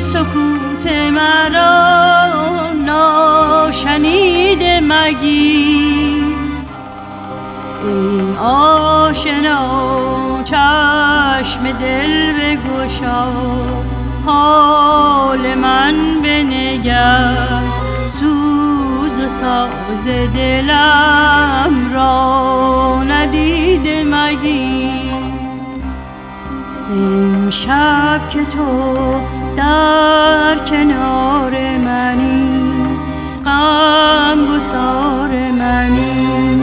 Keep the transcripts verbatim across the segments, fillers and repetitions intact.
سکوت مرا ناشنیده مگیر. ای آشنا چشم دل بگشا، حال من بنگر، سوز و ساز دلم را ندیده مگیر. امشب که تو در کنار منی، غم گسار منی،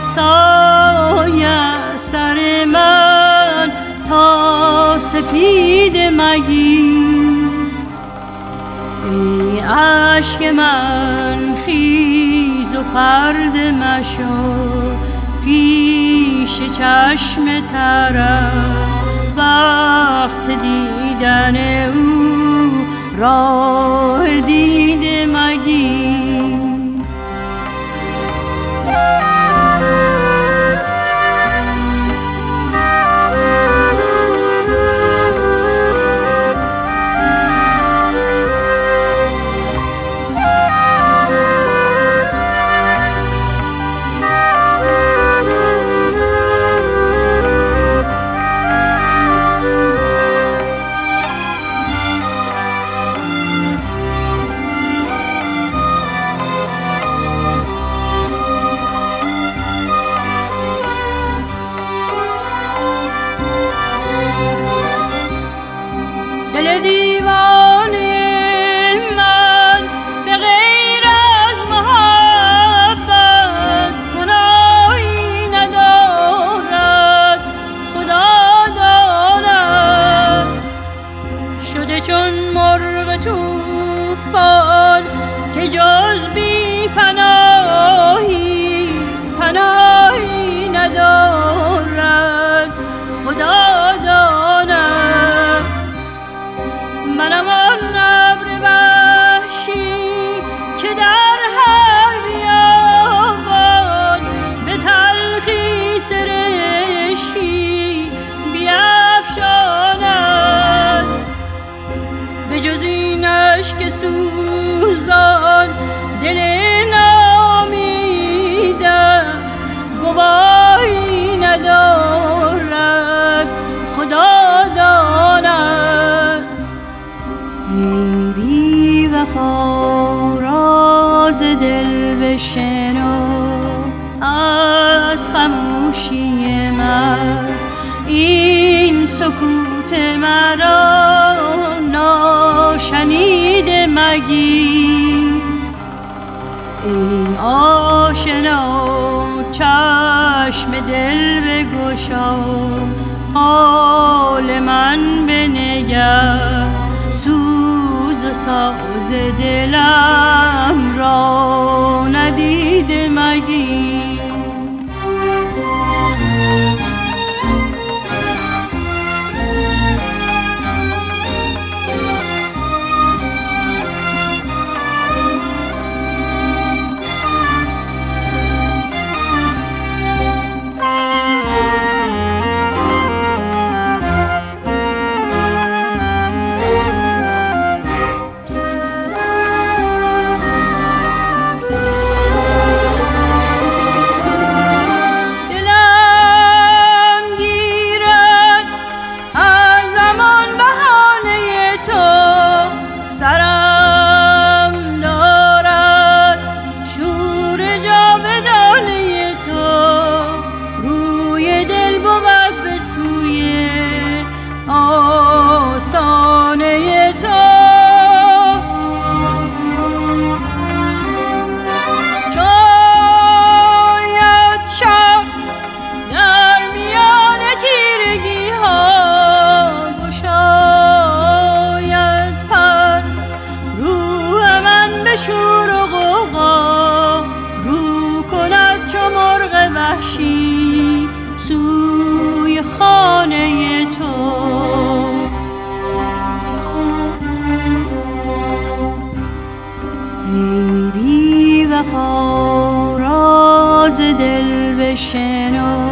سایه سر من تا سپید مگیر. ای عشق من خیز و پرده مشو، پیش چشم ترم وقت دیدن او راه دیده مگیر. دل دیوانه من به غیر از محبت گناهی ندارد، خدا داند. شده چون مرغ طوفان که جز بی پناهی پناهی ندارد، خدا داند. منم آن ابر وحشی که در هر بیابان به تلخی سرشکی بیفشاند. به جز این اشک سوزان دل ناامیدم گواهی ندارد، خدا داند. ای بی وفا راز دل بشنو از خموشی من، این سکوت مرا ناشنیده مگیر. ای آشنا چشم دل بگشا، حال من بنگر، سوز و ساز دلم را ندیده مگیر. شور و غوغا رو کند چو مرغ وحشی سوی خانه تو. ای بی وفا راز دل بشنو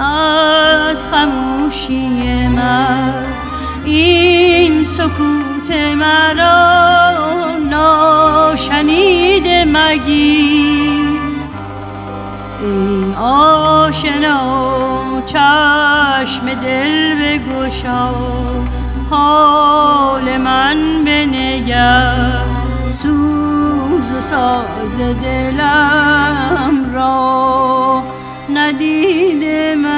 از خموشی من، این سکوت مرا ناشنیده مگیر. ای آشنا چشم دل بگشا، حال من بنگر، سوز و ساز دلم را ندیده من.